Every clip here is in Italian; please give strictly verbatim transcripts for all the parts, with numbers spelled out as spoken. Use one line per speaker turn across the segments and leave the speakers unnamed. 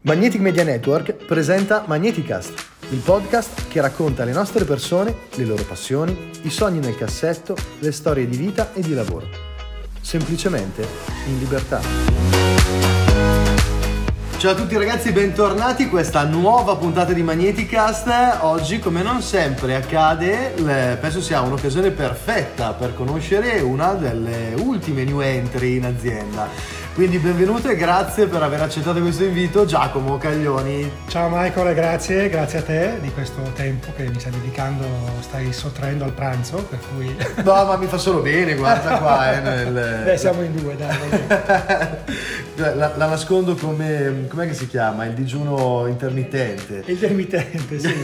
Magnetic Media Network presenta Magneticast, il podcast che racconta le nostre persone, le loro passioni, i sogni nel cassetto, le storie di vita e di lavoro. Semplicemente in libertà. Ciao a tutti ragazzi, bentornati a questa nuova puntata di Magneticast. Oggi, come non sempre accade, penso sia un'occasione perfetta per conoscere una delle ultime new entry in azienda. Quindi benvenuto e grazie per aver accettato questo invito, Giacomo Caglioni.
Ciao Michael e grazie, grazie a te di questo tempo che mi stai dedicando, stai sottraendo al pranzo, per cui...
No, ma mi fa solo bene, guarda qua. Eh, nel...
Beh, siamo in due, dai.
la, la nascondo come, com'è che si chiama? Il digiuno intermittente.
Intermittente, sì.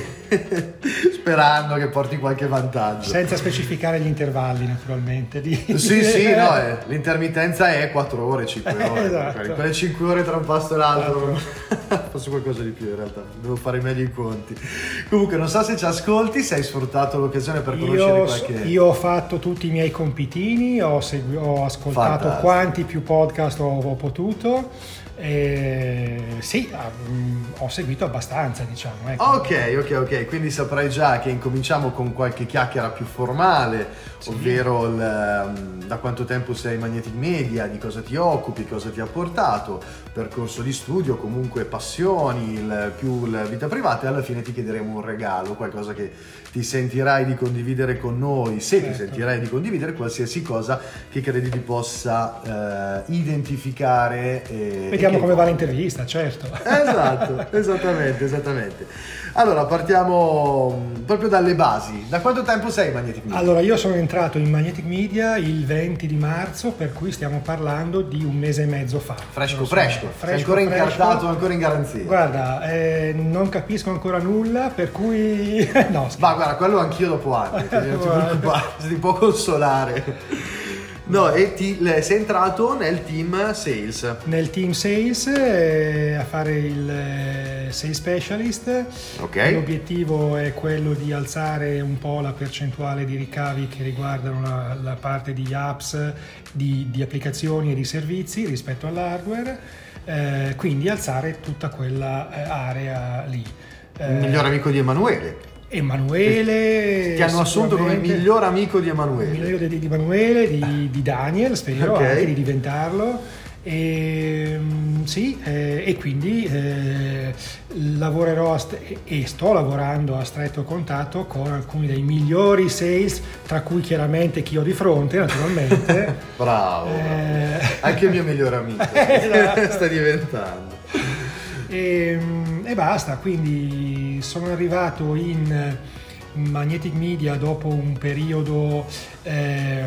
Sperando che porti qualche vantaggio.
Senza specificare gli intervalli, naturalmente. Di...
Sì, sì, no, eh, l'intermittenza è quattro ore, cinque ore.
Esatto.
Quelle cinque ore tra un pasto e l'altro. Faccio qualcosa di più in realtà, devo fare meglio i conti. Comunque non so se ci ascolti, se hai sfruttato l'occasione per conoscere
io,
qualche...
Io ho fatto tutti i miei compitini, ho, segui- ho ascoltato
Fantastico.
Quanti più podcast ho, ho potuto. Eh, sì, ho seguito abbastanza, diciamo. Ecco.
Ok, ok, ok, quindi saprai già che incominciamo con qualche chiacchiera più formale, sì. Ovvero il, da quanto tempo sei Magnetic Media, di cosa ti occupi, cosa ti ha portato, percorso di studio, comunque passioni, il, più la vita privata, e alla fine ti chiederemo un regalo, qualcosa che ti sentirai di condividere con noi, se certo. Ti sentirai di condividere qualsiasi cosa che credi ti possa eh, identificare. E,
Vediamo
e
come va l'intervista, certo.
Esatto, esattamente, esattamente. Allora, partiamo proprio dalle basi. Da quanto tempo sei Magnetic Media?
Allora, io sono entrato in Magnetic Media il venti di marzo, per cui stiamo parlando di un mese e mezzo fa.
Fresco,
so,
fresco.
fresco.
Sei ancora
fresco.
incartato, ancora in garanzia.
Guarda, eh, non capisco ancora nulla, per cui... no,
Ma guarda, quello anch'io dopo anni, non ti preoccupare, se ti può consolare. No, e ti, sei entrato nel team sales.
Nel team sales eh, a fare il eh, sales specialist.
Ok.
L'obiettivo è quello di alzare un po' la percentuale di ricavi che riguardano la, la parte di apps, di, di applicazioni e di servizi rispetto all'hardware, eh, quindi alzare tutta quella eh, area lì.
Il miglior amico di Emanuele.
Emanuele,
ti hanno assunto come miglior amico di Emanuele.
Miglior di, di Emanuele, di, di Daniel, spero
okay.
anche di diventarlo. E, sì, eh, e quindi eh, lavorerò a st- e sto lavorando a stretto contatto con alcuni dei migliori sales, tra cui chiaramente chi ho di fronte, naturalmente.
Bravo,
eh...
anche il mio migliore amico. Esatto. Sta diventando.
E, e basta, quindi sono arrivato in Magnetic Media dopo un periodo eh,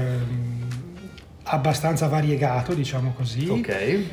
abbastanza variegato, diciamo così.
Ok.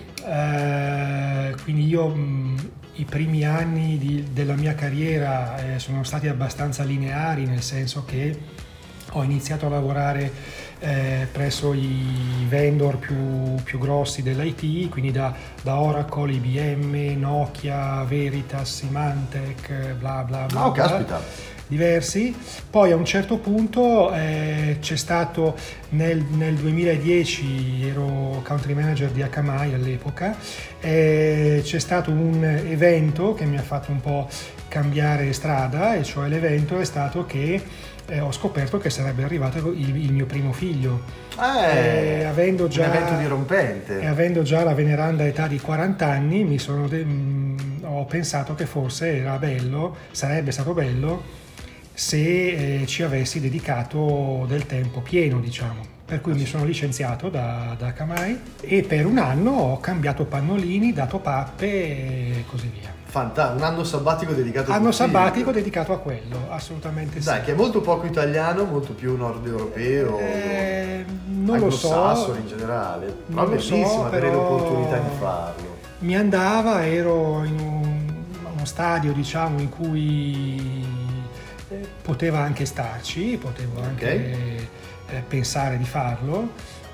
Eh, quindi io mh, i primi anni di, della mia carriera eh, sono stati abbastanza lineari, nel senso che ho iniziato a lavorare Eh, presso i vendor più, più grossi dell'I T, quindi da, da Oracle, I B M, Nokia, Veritas, Symantec, bla bla bla,
oh,
bla
caspita.
diversi. Poi a un certo punto eh, c'è stato nel, nel duemiladieci, ero country manager di H M I all'epoca, eh, c'è stato un evento che mi ha fatto un po' cambiare strada, e cioè l'evento è stato che Eh, ho scoperto che sarebbe arrivato il, il mio primo figlio.
Eh,
eh, avendo già,
un evento dirompente.
E avendo già la veneranda età di quaranta anni, mi sono de- mh, ho pensato che forse era bello, sarebbe stato bello se eh, ci avessi dedicato del tempo pieno, diciamo. Per cui mi sono licenziato da, da H M I e per un anno ho cambiato pannolini, dato pappe e così via.
Fantastico, un anno sabbatico dedicato a
Anno sabbatico dedicato a quello, assolutamente sì.
Dai, che è molto poco italiano, molto più nord europeo,
eh, non lo so,
anglosassone in generale.
Non
Ma
lo
bellissimo
so,
avere
però
l'opportunità di farlo.
Mi andava, ero in un, uno stadio, diciamo, in cui eh, poteva anche starci, potevo anche
okay.
eh, pensare di farlo.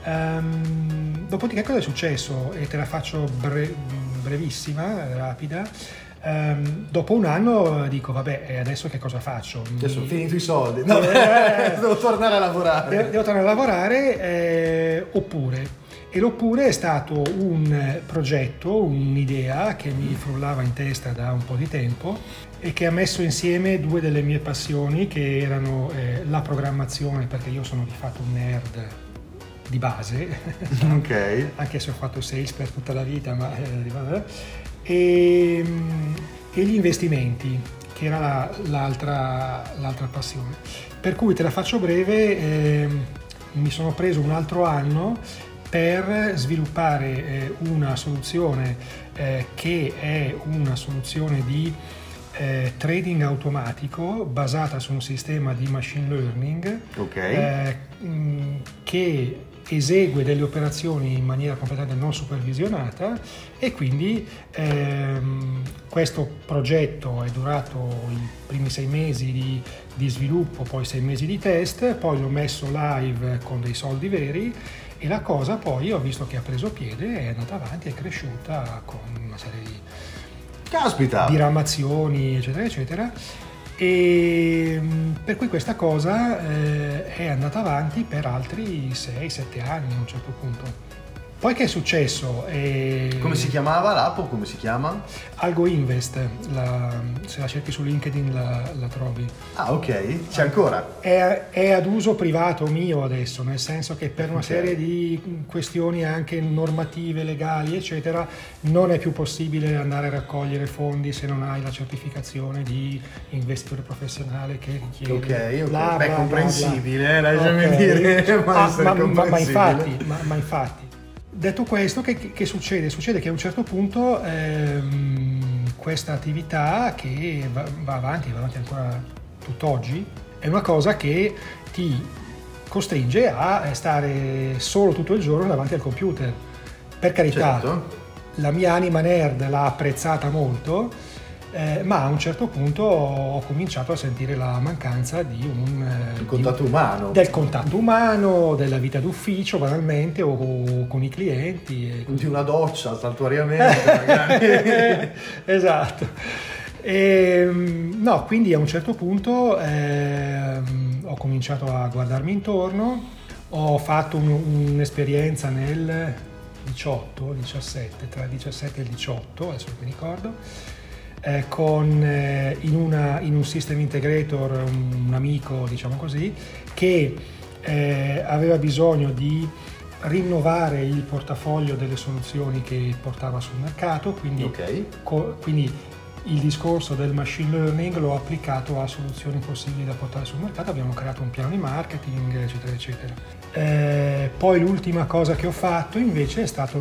Um, dopodiché cosa è successo? E te la faccio bre- brevissima, rapida. Um, dopo un anno dico vabbè, e adesso che cosa faccio?
Adesso ho finito i soldi, no, eh, devo tornare a lavorare.
Devo, devo tornare a lavorare eh, oppure E l'oppure è stato un progetto, un'idea che mi frullava in testa da un po' di tempo e che ha messo insieme due delle mie passioni, che erano eh, la programmazione, perché io sono di fatto un nerd di base,
ok,
anche se ho fatto sales per tutta la vita, ma eh, e, e gli investimenti, che era la, l'altra, l'altra passione. Per cui te la faccio breve, eh, mi sono preso un altro anno per sviluppare eh, una soluzione eh, che è una soluzione di eh, trading automatico basata su un sistema di machine learning,
okay.
eh, mh, che esegue delle operazioni in maniera completamente non supervisionata, e quindi ehm, questo progetto è durato i primi sei mesi di, di sviluppo, poi sei mesi di test, poi l'ho messo live con dei soldi veri, e la cosa poi ho visto che ha preso piede, è andata avanti, è cresciuta con una serie di
Caspita.
diramazioni eccetera eccetera, e per cui questa cosa eh, è andata avanti per altri sei sette anni a un certo punto. Poi che è successo? Eh,
Come si chiamava l'app o come si chiama?
Algo Invest, la, se la cerchi su LinkedIn la, la trovi.
Ah, ok, c'è ancora?
È, è ad uso privato mio adesso, nel senso che per una
Okay.
serie di questioni anche normative, legali, eccetera, non è più possibile andare a raccogliere fondi se non hai la certificazione di investitore professionale che richiede.
Ok, ok,
bla,
beh,
bla,
comprensibile,
bla, bla.
lasciami
Ok.
dire, ma
Ah,
essere
ma, ma, ma
comprensibile.
infatti, ma, ma infatti. Detto questo, che, che succede? Succede che a un certo punto ehm, questa attività, che va, va avanti, va avanti ancora tutt'oggi, è una cosa che ti costringe a stare solo tutto il giorno davanti al computer. Per carità,
Certo.
la mia anima nerd l'ha apprezzata molto, eh, ma a un certo punto ho cominciato a sentire la mancanza di un eh,
Il contatto umano.
del contatto umano, della vita d'ufficio banalmente, o, o con i clienti. E
Di una doccia saltuariamente, magari.
esatto. E, no, quindi a un certo punto ehm, ho cominciato a guardarmi intorno, ho fatto un, un'esperienza nel diciotto, diciassette, tra il diciassette e il diciotto, adesso non mi ricordo, eh, con eh, in, una, in un system integrator, un, un amico, diciamo così, che eh, aveva bisogno di rinnovare il portafoglio delle soluzioni che portava sul mercato, quindi,
Ok.
co- quindi il discorso del machine learning l'ho applicato a soluzioni possibili da portare sul mercato, abbiamo creato un piano di marketing eccetera eccetera. Eh, poi l'ultima cosa che ho fatto invece è stato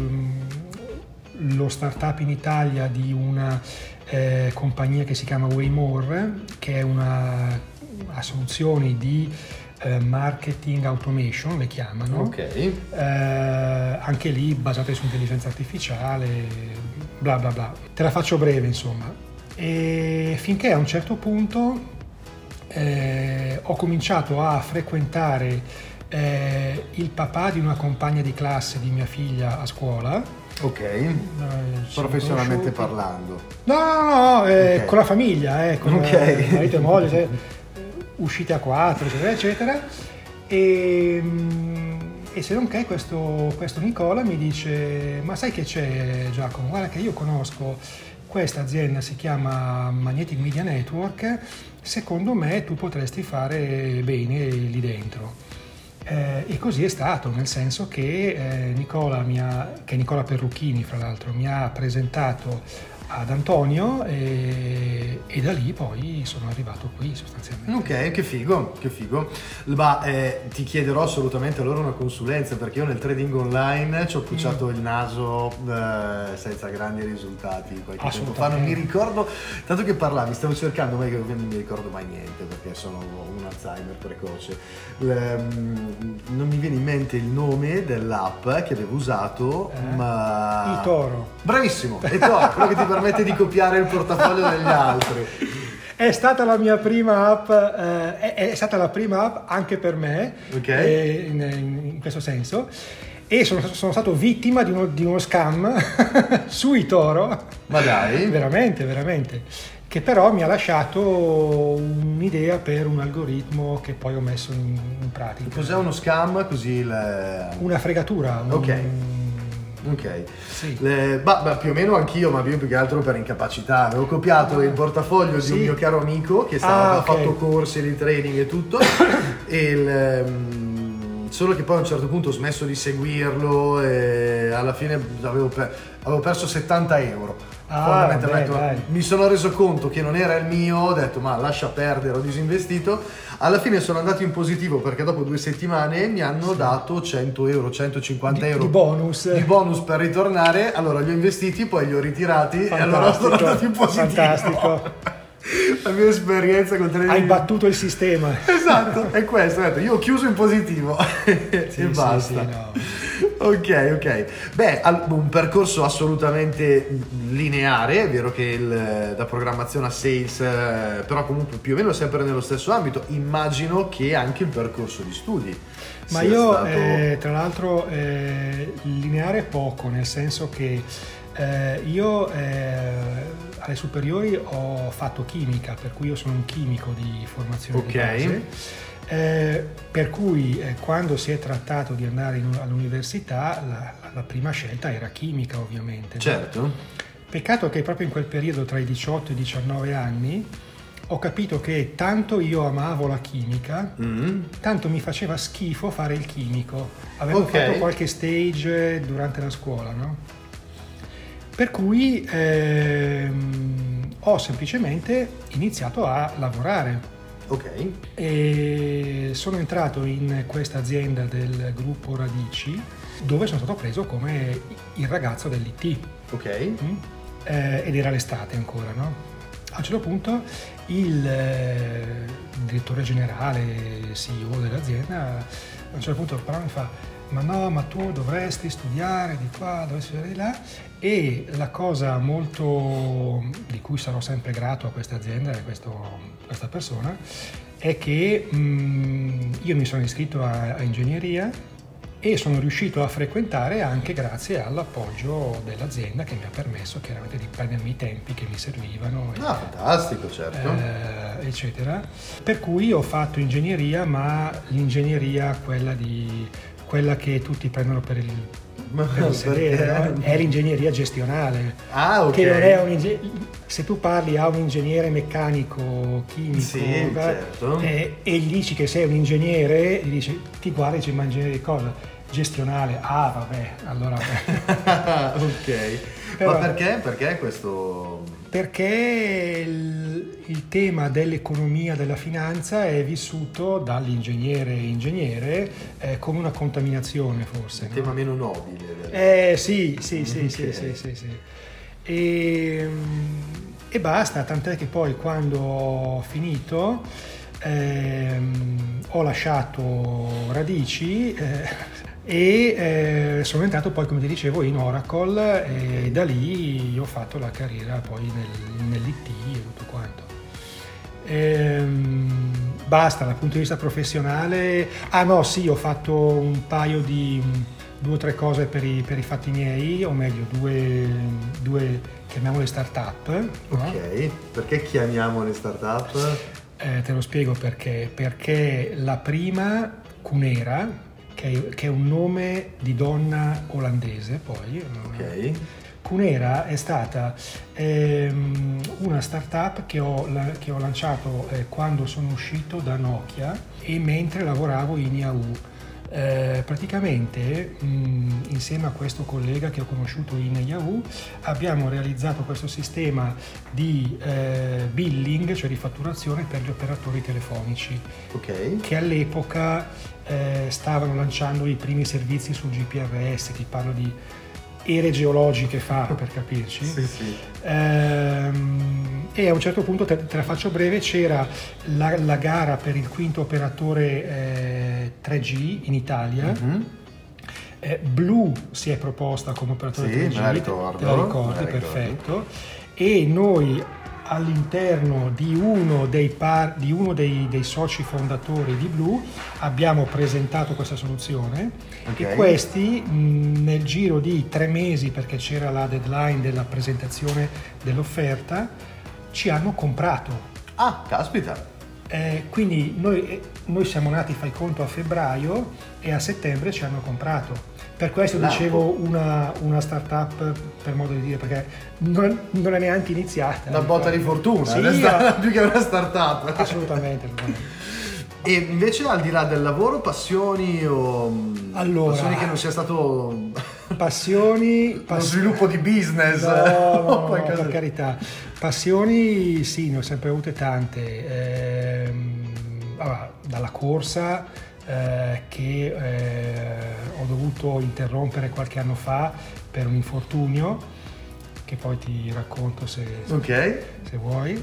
lo startup in Italia di una eh, compagnia che si chiama Waymore, che è una ha soluzioni di eh, marketing automation, le chiamano,
Ok.
eh, anche lì basate su intelligenza artificiale, bla bla bla. Te la faccio breve, insomma. E finché a un certo punto eh, ho cominciato a frequentare eh, il papà di una compagna di classe di mia figlia a scuola.
Ok.
Eh,
Professionalmente
conosciuti.
parlando.
No, no, no, eh,
Ok.
con la famiglia, eh, con
Ok.
eh, marito e moglie, cioè, uscite a quattro, eccetera, eccetera. E, mm, e se non che questo, questo Nicola mi dice: ma sai che c'è, Giacomo? Guarda che io conosco questa azienda, si chiama Magnetic Media Network, secondo me tu potresti fare bene lì dentro. Eh, e così è stato, nel senso che eh, Nicola mi ha, che è Nicola Perrucchini fra l'altro, mi ha presentato ad Antonio e, e da lì poi sono arrivato qui sostanzialmente.
Ok, che figo, che figo. Ma eh, ti chiederò assolutamente allora una consulenza, perché io nel trading online ci ho pucciato mm. il naso eh, senza grandi risultati qualche tempo fa. Non mi ricordo, tanto che parlavi, stavo cercando, ma io non mi ricordo mai niente perché sono un Alzheimer precoce. Le, non mi viene in mente il nome dell'app che avevo usato,
eh?
ma...
eToro.
Bravissimo, eToro, quello che ti permette di copiare il portafoglio degli altri.
È stata la mia prima app, eh, è, è stata la prima app anche per me,
okay.
eh, in, in questo senso, e sono, sono stato vittima di uno, di uno scam su eToro.
Ma dai?
Veramente, veramente. che però mi ha lasciato un'idea per un algoritmo che poi ho messo in, in pratica.
Cos'è uno scam? Così il...
Una fregatura. Un...
Ok. Ok,
sì.
Le, bah, bah, più o meno anch'io, ma più che altro per incapacità. Avevo copiato il portafoglio sì. di un mio caro amico che stava,
ah,
ha
okay.
fatto corsi di training e tutto, e il, um, solo che poi a un certo punto ho smesso di seguirlo e alla fine avevo, per, avevo perso settanta euro.
Ah, vabbè,
detto, mi sono reso conto che non era il mio, ho detto ma lascia perdere, ho disinvestito. Alla fine sono andato in positivo perché dopo due settimane mi hanno sì. dato cento euro, centocinquanta
di,
euro
di bonus.
di bonus per ritornare. Allora li ho investiti, poi li ho ritirati. Fantastico, e allora sono andato in positivo.
Fantastico.
La mia esperienza con trading.
Hai battuto il sistema.
Esatto, è questo. Ho detto, io ho chiuso in positivo e
sì,
basta.
Sì, sì, no.
Ok, ok. Beh, un percorso assolutamente lineare, è vero che il, da programmazione a sales, però comunque più o meno sempre nello stesso ambito. Immagino che anche il percorso di studi.
Ma io,
stato...
eh, tra l'altro, eh, lineare poco, nel senso che eh, io eh, alle superiori ho fatto chimica, per cui io sono un chimico di formazione
okay.
di base. Eh, per cui eh, quando si è trattato di andare in, all'università la, la prima scelta era chimica, ovviamente.
Certo.
No? Peccato che proprio in quel periodo tra i diciotto e i diciannove anni ho capito che tanto io amavo la chimica, mm. tanto mi faceva schifo fare il chimico. Avevo okay. fatto qualche stage durante la scuola, no? Per cui ehm, ho semplicemente iniziato a lavorare.
Ok.
E sono entrato in questa azienda del gruppo Radici, dove sono stato preso come il ragazzo dell'I T.
Ok.
Mm? Eh, ed era l'estate ancora, no? A un certo punto il eh, direttore generale, C E O dell'azienda, a un certo punto però mi fa: ma no, ma tu dovresti studiare di qua, dovresti studiare di là. E la cosa molto di cui sarò sempre grato a questa azienda e a questo, questa persona è che mh, io mi sono iscritto a, a ingegneria e sono riuscito a frequentare anche grazie all'appoggio dell'azienda, che mi ha permesso chiaramente di prendermi i tempi che mi servivano.
Ah, e, fantastico, certo.
Eh, eccetera. Per cui ho fatto ingegneria, ma l'ingegneria quella di quella che tutti prendono per il, per il sedere, no? È l'ingegneria gestionale.
Ah, ok.
Che non è un ingeg... Se tu parli a un ingegnere meccanico, chimico,
sì, certo.
e, e gli dici che sei un ingegnere, gli dici, ti guardi e dici, ma ingegnere di cosa? Gestionale. Ah, vabbè, allora vabbè.
Ok. Però, ma perché? Perché questo?
Perché il, il tema dell'economia, della finanza è vissuto dall'ingegnere ingegnere eh, come una contaminazione, forse.
Un
no?
tema meno nobile.
Eh sì, sì, sì,
okay.
sì, sì, sì, sì. E, e basta, tant'è che poi quando ho finito ehm, ho lasciato Radici eh, e eh, sono entrato poi, come ti dicevo, in Oracle, e da lì ho fatto la carriera poi nel, nell'I T e tutto quanto. Ehm, basta dal punto di vista professionale. Ah no, sì, ho fatto un paio di due o tre cose per i, per i fatti miei, o meglio due, due chiamiamole start-up.
Ok,
no?
Perché chiamiamole start-up?
Eh, te lo spiego perché. Perché la prima, Cunera, che è un nome di donna olandese, poi.
Ok.
Cunera è stata ehm, una startup che ho, la, che ho lanciato eh, quando sono uscito da Nokia e mentre lavoravo in Yahoo. Eh, praticamente mh, insieme a questo collega che ho conosciuto in Yahoo abbiamo realizzato questo sistema di eh, billing, cioè di fatturazione per gli operatori telefonici,
okay.
che all'epoca eh, stavano lanciando i primi servizi sul G P R S, ti parlo di ere geologiche fa, per capirci.
Sì, sì.
Ehm, e a un certo punto, te, te la faccio breve, c'era la, la gara per il quinto operatore eh, tre G in Italia. Mm-hmm. eh, Blu si è proposta come operatore
sì,
tre G,
me la ricordo,
te la ricordi,
me la
perfetto, e noi all'interno di uno dei, par, di uno dei, dei soci fondatori di Blu abbiamo presentato questa soluzione, okay. E questi mh, nel giro di tre mesi, perché c'era la deadline della presentazione dell'offerta, ci hanno comprato.
Ah, caspita!
Eh, quindi noi, eh, noi siamo nati, fai conto, a febbraio e a settembre ci hanno comprato. Per questo
Lampo.
dicevo una, una startup, per modo di dire, perché non, non è neanche iniziata.
Una botta di fortuna,
sì,
sta, più che una startup.
Assolutamente, assolutamente.
E invece, al di là del lavoro, passioni o
allora,
passioni che non sia stato
passioni,
lo sviluppo di business,
no, no,
o qualcosa.
No, per carità. Passioni sì, ne ho sempre avute tante. Ehm, allora, dalla corsa eh, che eh, ho dovuto interrompere qualche anno fa per un infortunio, che poi ti racconto se,
okay.
se vuoi,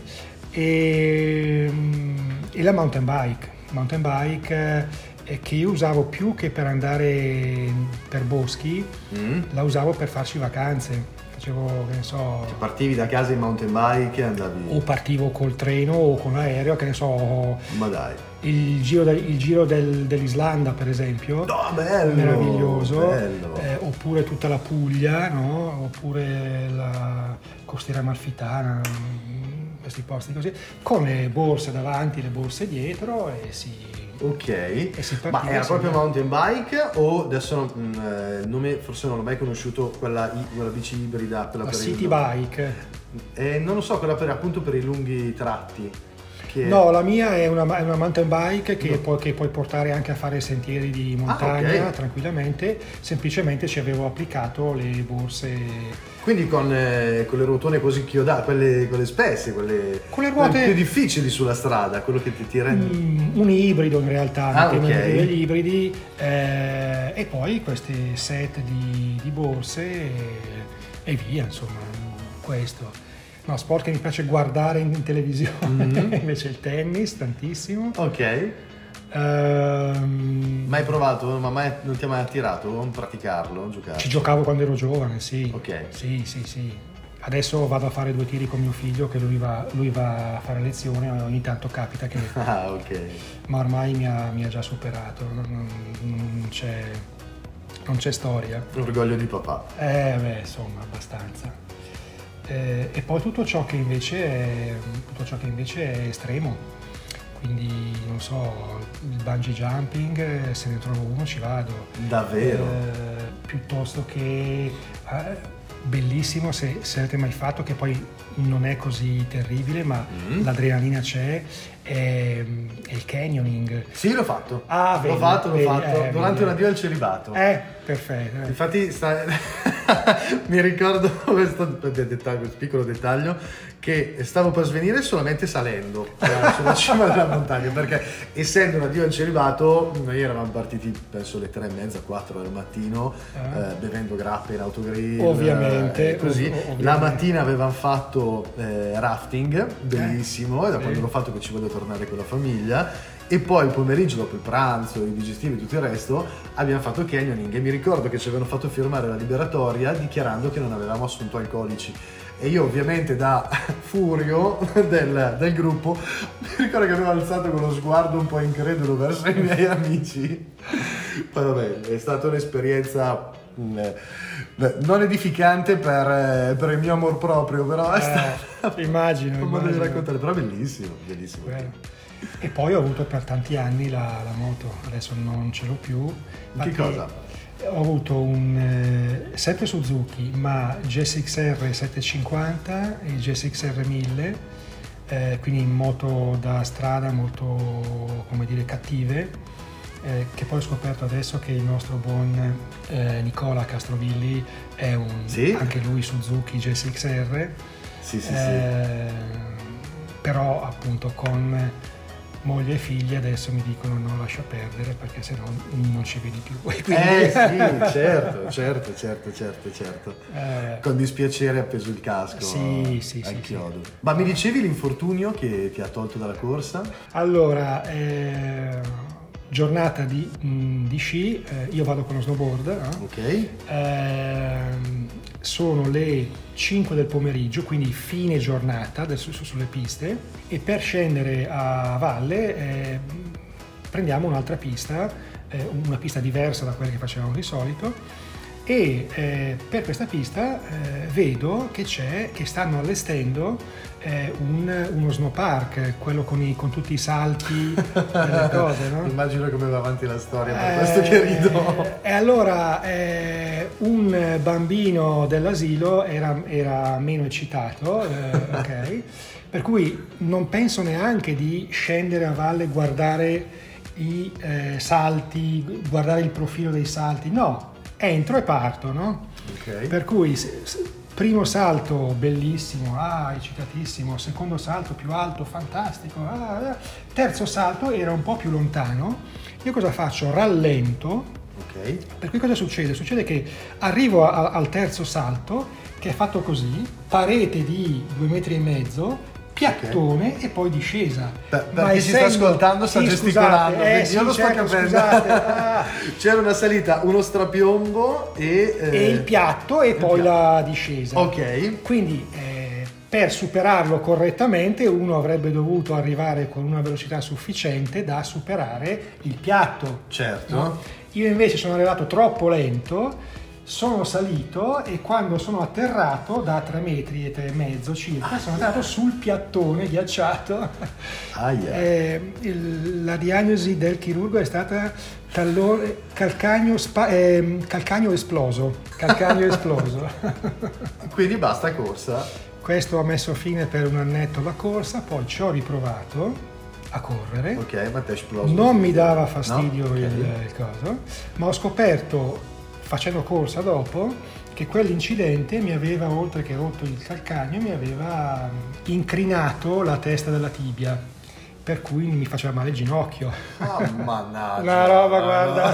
e, e la mountain bike. mountain bike eh, che io usavo più che per andare per boschi, mm. la usavo per farci vacanze. Facevo, che ne so,
cioè, partivi da casa in mountain bike e andavi,
o partivo col treno o con l'aereo, che ne so,
ma dai,
il giro, del, il giro del, dell'Islanda per esempio,
no, bello,
meraviglioso,
bello.
Eh, oppure tutta la Puglia, no? Oppure la costiera amalfitana, questi posti così, con le borse davanti, le borse dietro e si...
Ok,
e si
ma era proprio mountain bike o adesso mh, il nome forse non l'ho mai conosciuto, quella, quella bici ibrida, quella
la
per
city
il,
bike?
Eh, non lo so, quella per appunto per i lunghi tratti. Che...
No, la mia è una, è una mountain bike che, no. puoi, che puoi portare anche a fare sentieri di montagna, ah, okay. tranquillamente, semplicemente ci avevo applicato le borse.
Quindi con, eh, con le ruotone così chiodate, quelle, quelle spesse, quelle,
con le ruote
quelle più difficili sulla strada, quello che ti, ti rende...
Mm, un ibrido in realtà,
ah, okay.
degli ibridi, eh, e poi questi set di, di borse e, e via, insomma, questo. No, sport che mi piace guardare in televisione, mm-hmm. invece il tennis, tantissimo.
Ok.
Um,
mai provato? Ma mai, non ti ha mai attirato praticarlo, giocare?
Ci giocavo quando ero giovane, sì.
Ok.
Sì, sì, sì. Adesso vado a fare due tiri con mio figlio, che lui va, lui va a fare lezione, ogni tanto capita che...
ah, ok.
Ma ormai mi ha, mi ha già superato, non, non, c'è, non c'è storia.
Orgoglio di papà.
Eh, beh, insomma, abbastanza. Eh, e poi tutto ciò che invece è, tutto ciò che invece è estremo, quindi non so, il bungee jumping, se ne trovo uno ci vado.
Davvero?
Eh, piuttosto che eh, bellissimo, se, se avete mai fatto, che poi non è così terribile, ma mm. l'adrenalina c'è, è, è il canyoning.
Sì, l'ho fatto.
Ah, vedi,
l'ho fatto, l'ho
vedi,
fatto
eh,
durante
vedi.
un addio al celibato.
Eh, perfetto. Eh.
Infatti sta... mi ricordo questo, dettaglio, questo piccolo dettaglio, che stavo per svenire solamente salendo sulla cima della montagna, perché essendo un addio al celibato noi eravamo partiti penso alle tre e mezza, quattro del mattino, eh. Eh, bevendo grappe in autogrill,
ovviamente,
eh, così.
Ov- ovviamente.
La mattina avevamo fatto eh, rafting, bellissimo, eh, e da
sì.
quando l'ho fatto che ci voglio tornare con la famiglia. E poi il pomeriggio, dopo il pranzo, i digestivi e tutto il resto, abbiamo fatto canyoning e mi ricordo che ci avevano fatto firmare la liberatoria dichiarando che non avevamo assunto alcolici. E io ovviamente da furio del, del gruppo mi ricordo che avevo alzato con lo sguardo un po' incredulo verso i miei amici. Poi vabbè, è stata un'esperienza mh, non edificante per, per il mio amor proprio, però è
eh,
stato
immagino,
un modo
immagino.
di raccontare, però bellissimo, bellissimo.
Bello. E poi ho avuto per tanti anni la, la moto, adesso non ce l'ho più.
Che cosa?
Ho avuto un eh, sempre Suzuki, ma G S X R settecentocinquanta e G S X R mille, eh, quindi moto da strada molto, come dire, cattive, eh, che poi ho scoperto adesso che il nostro buon eh, Nicola Castrovilli è un,
sì?
anche lui Suzuki G S X R.
Sì, sì,
eh,
sì.
Però appunto con moglie e figli adesso mi dicono no, lascia perdere perché sennò non ci vedi più. Quindi...
Eh sì, certo, certo, certo, certo, certo. Eh... Con dispiacere appeso il casco
sì, sì,
al
sì,
chiodo.
Sì.
Ma mi dicevi l'infortunio che ti ha tolto dalla corsa?
Allora, eh, giornata di, mh, di sci, eh, io vado con lo snowboard, no?
Ok.
Eh, sono le cinque del pomeriggio, quindi fine giornata adesso sulle piste, e per scendere a valle eh, prendiamo un'altra pista, eh, una pista diversa da quella che facevamo di solito, e eh, per questa pista eh, vedo che c'è, che stanno allestendo eh, un, uno snow park, quello con, i, con tutti i salti e le cose, no?
Immagino come va avanti la storia, per eh, questo che rido.
E allora eh, un bambino dell'asilo era, era meno eccitato, eh, ok? Per cui non penso neanche di scendere a valle e guardare i eh, salti, guardare il profilo dei salti, no, entro e parto, no?
Okay.
Per cui se, se, primo salto bellissimo, ah, eccitatissimo, secondo salto più alto, fantastico, ah, terzo salto era un po' più lontano, io cosa faccio? Rallento,
okay.
Per cui cosa succede? Succede che arrivo a, al terzo salto, che è fatto così, parete di due metri e mezzo, piattone, okay. E poi discesa.
Per, per chi essendo... ci sta ascoltando sta sì, gesticolando,
scusate, eh,
io
sì,
lo sto
certo,
capendo.
Ah.
C'era una salita, uno strapiombo e, eh...
e il piatto e il poi piatto. La discesa.
Ok.
Quindi eh, per superarlo correttamente uno avrebbe dovuto arrivare con una velocità sufficiente da superare il piatto.
Certo.
No? Io invece sono arrivato troppo lento. Sono salito e quando sono atterrato da tre metri e tre e mezzo circa, ah, sono andato sul piattone ghiacciato.
Ah, yeah.
eh, il, la diagnosi del chirurgo è stata tallone, calcagno, spa, eh, calcagno esploso. Calcagno esploso.
Quindi basta corsa.
Questo ha messo fine per un annetto alla corsa, poi ci ho riprovato a correre.
Ok, ma ti è esploso.
Non mi dava fastidio, no? Okay. il, il coso, ma ho scoperto facendo corsa dopo che quell'incidente mi aveva, oltre che rotto il calcagno, mi aveva incrinato la testa della tibia, per cui mi faceva male il ginocchio.
Oh, mannaggia.
Una roba, guarda.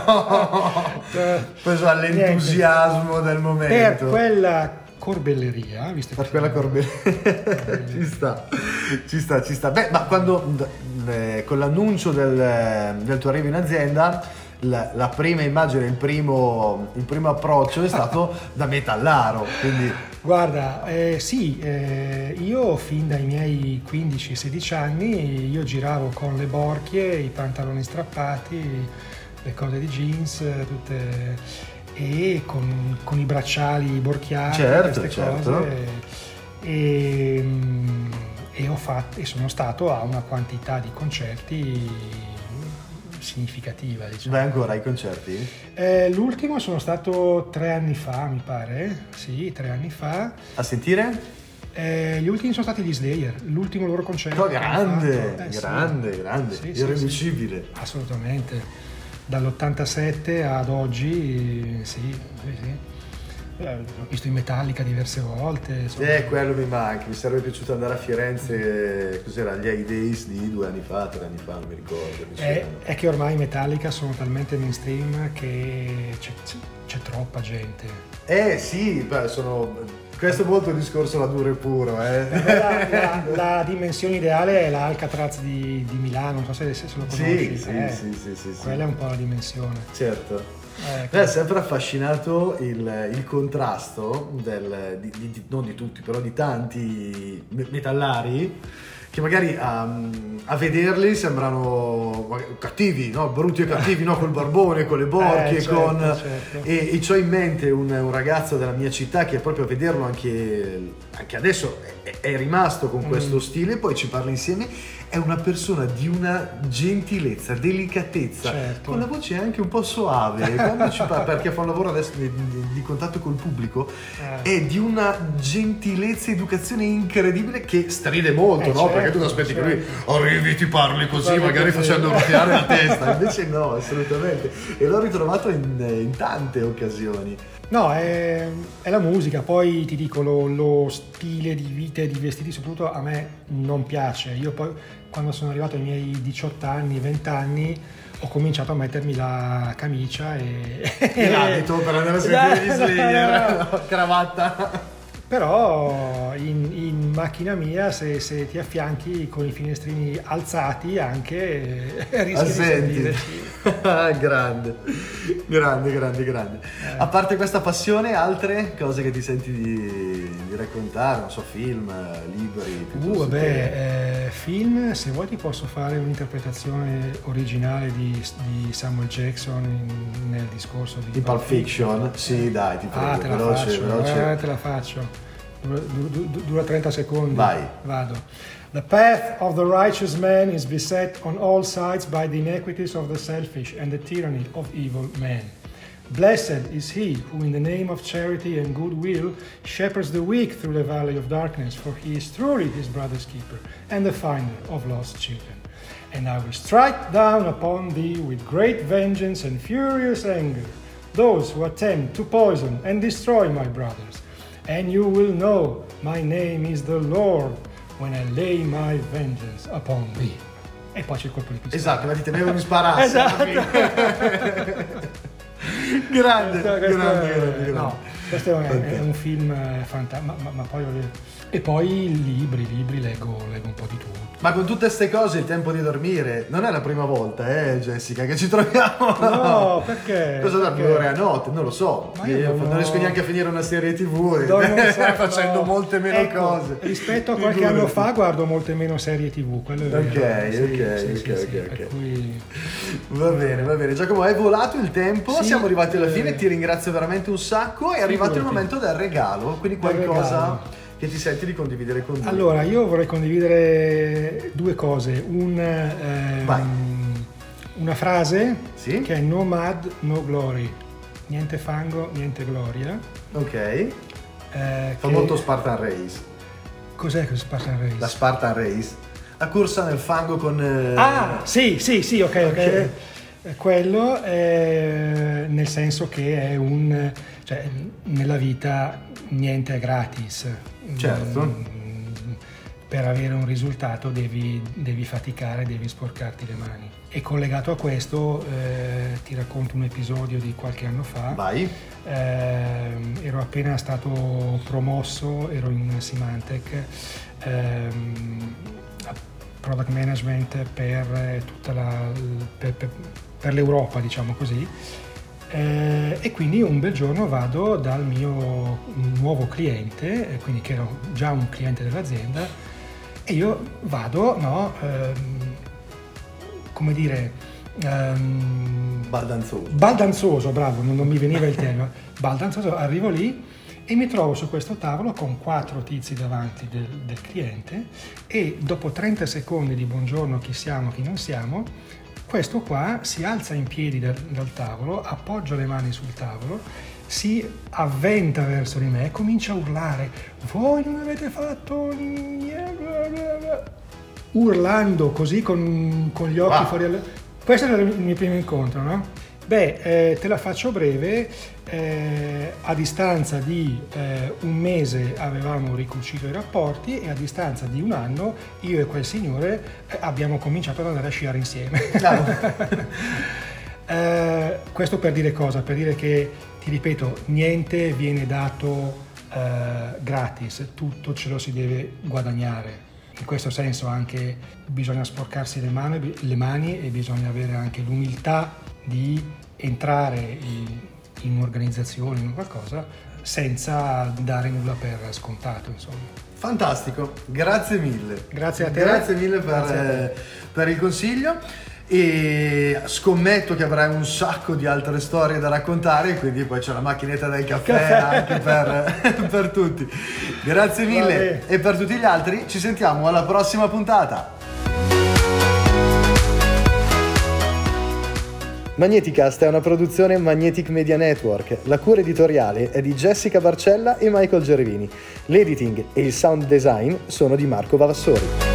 No. Preso all'entusiasmo Niente. Del momento.
Per quella corbelleria, visto
per
che
quella corbelleria ci sta, ci sta, ci sta. Beh, ma quando eh, con l'annuncio del, del tuo arrivo in azienda, La, la prima immagine, il primo, il primo approccio è stato da metallaro, quindi...
Guarda, eh, sì, eh, io fin dai miei quindici sedici anni io giravo con le borchie, i pantaloni strappati, le cose di jeans, tutte, e con, con i bracciali borchiati,
certo,
queste
certo.
cose. E, e, ho fatto, e sono stato a una quantità di concerti significativa, diciamo.
Vai ancora ai concerti?
Eh, l'ultimo sono stato tre anni fa, mi pare, sì, tre anni fa.
A sentire?
Eh, gli ultimi sono stati gli Slayer, l'ultimo loro concerto.
Oh, grande,
eh,
grande, sì. grande, sì, irriducibile.
Sì, sì. Assolutamente, dall'ottantasette ad oggi, sì, sì, sì. Ho visto in Metallica diverse volte. Insomma.
Eh, quello mi manca, mi sarebbe piaciuto andare a Firenze, cos'era, gli High Days di due anni fa, tre anni fa, non mi ricordo.
È, è che ormai i Metallica sono talmente mainstream che c'è, c'è troppa gente.
Eh sì, beh, sono... Questo è molto il discorso la dura e puro, eh.
La, la, la dimensione ideale è l'Alcatraz di, di Milano, non so se, se lo conosci.
Sì, sì,
eh,
sì, sì, sì, sì.
Quella è un po' la dimensione.
Certo.
Eh,
Mi è sempre affascinato il, il contrasto del, di, di, non di tutti, però di tanti metallari che magari um, a vederli sembrano cattivi, no? Brutti e cattivi, no? Col barbone, con le borchie,
eh, certo,
con...
certo.
E, e c'ho in mente un, un ragazzo della mia città che proprio a vederlo anche, anche adesso è, è rimasto con questo mm. stile, poi ci parla insieme. È una persona di una gentilezza, delicatezza,
certo.
con la voce anche un po' soave, quando ci parla, perché fa un lavoro adesso di, di, di contatto col pubblico, eh. è di una gentilezza e educazione incredibile che stride molto,
eh,
no?
certo,
Perché tu ti aspetti
certo.
che lui arrivi, ti parli così,
parli
magari
così.
facendo roteare la testa, invece no, assolutamente. E l'ho ritrovato in, in tante occasioni.
No, è, è la musica, poi ti dico lo, lo stile di vita e di vestiti soprattutto a me non piace. Io poi quando sono arrivato ai miei diciotto anni, venti anni ho cominciato a mettermi la camicia e,
e l'abito per andare a sentire gli Slayer, no, cravatta.
però in, in macchina mia se, se ti affianchi con i finestrini alzati anche eh, rischi
Assenti.
di sentire.
grande grande grande grande eh. A parte questa passione, altre cose che ti senti di, di raccontare, non so, film, libri?
Uh, vabbè, che... eh, film, se vuoi ti posso fare un'interpretazione originale di, di Samuel Jackson in, nel discorso di
di Pulp Fiction. Sì, dai, ti prego,
ah, te la
veloce,
faccio,
veloce.
Eh, te la faccio. Dura, dura, dura trenta secondi.
Vai.
Vado. The path of the righteous man is beset on all sides by the iniquities of the selfish and the tyranny of evil men. Blessed is he who in the name of charity and goodwill shepherds the weak through the valley of darkness, for he is truly his brother's keeper and the finder of lost children. And I will strike down upon thee with great vengeance and furious anger those who attempt to poison and destroy my brothers. And you will know my name is the Lord when I lay my vengeance upon thee. E poi c'è il colpo di pistola.
Esatto, ma ti temevo mi sparassi.
Esatto.
grande,
questo, questo
grande,
è,
grande, grande.
No, questo è un, è un film fantastico, ma, ma, ma poi e poi libri, libri leggo, leggo un po' di tutto.
Ma con tutte ste cose il tempo di dormire non è la prima volta, eh Jessica, che ci troviamo.
No, perché?
Cosa dormi
perché?
ore a notte? Non lo so.
Ma io
io
dormo...
non riesco neanche a finire una serie tivù facendo
no.
molte meno
ecco,
cose.
Rispetto a qualche
Figurati.
anno fa guardo molte meno serie tivù, quello è
Ok,
vero. Sì,
ok,
sì,
ok,
sì,
ok,
sì,
ok.
per cui...
Va bene, va bene. Giacomo, è volato il tempo,
Sì,
siamo arrivati alla
eh,
fine, ti ringrazio veramente un sacco. È arrivato il
figurati.
momento del regalo, quindi
Del
qualcosa
regalo.
che ti senti di condividere con noi.
Allora, io vorrei condividere due cose. Un, ehm, una frase
Sì?
che è no mud, no glory. Niente fango, niente gloria.
Ok.
Eh,
Fa
che-
molto Spartan Race.
Cos'è questo Spartan Race?
La Spartan Race. La corsa nel fango con... eh,
Ah, sì, sì, sì, ok, ok.
Ok.
Eh, Quello è nel senso che è un... cioè, nella vita niente è gratis.
Certo.
Mm, Per avere un risultato devi, devi faticare, devi sporcarti le mani. E collegato a questo eh, ti racconto un episodio di qualche anno fa.
Vai.
Eh, ero appena stato promosso, ero in Symantec, ehm, a product management per tutta la per, per, per l'Europa, diciamo così. Eh, e quindi un bel giorno vado dal mio nuovo cliente, eh, quindi che era già un cliente dell'azienda, e io vado, no, ehm, come dire, ehm,
Baldanzoso.
baldanzoso, bravo, non, non mi veniva il termine, baldanzoso, arrivo lì e mi trovo su questo tavolo con quattro tizi davanti del, del cliente e dopo trenta secondi di buongiorno, chi siamo, chi non siamo, questo qua si alza in piedi dal, dal tavolo, appoggia le mani sul tavolo, si avventa verso di me e comincia a urlare: voi non avete fatto niente, urlando così con, con gli occhi
Wow.
fuori al... Questo era il mio primo incontro, no? Beh, eh, te la faccio breve, eh, a distanza di eh, un mese avevamo ricucito i rapporti e a distanza di un anno io e quel signore eh, abbiamo cominciato ad andare a sciare insieme. eh, questo per dire cosa? Per dire che, ti ripeto, niente viene dato eh, gratis, tutto ce lo si deve guadagnare. In questo senso anche bisogna sporcarsi le mani, le mani e bisogna avere anche l'umiltà di entrare in, in un'organizzazione, in qualcosa, senza dare nulla per scontato, insomma.
Fantastico, grazie mille.
Grazie a te.
Grazie mille per,
Grazie a te.
eh, per il consiglio. E scommetto che avrai un sacco di altre storie da raccontare, quindi poi c'è la macchinetta del caffè,
Caffè.
anche per, per tutti. Grazie mille.
Vabbè.
E per tutti gli altri ci sentiamo alla prossima puntata. Magneticast è una produzione Magnetic Media Network. La cura editoriale è di Jessica Barcella e Michael Gervini. L'editing e il sound design sono di Marco Vavassori.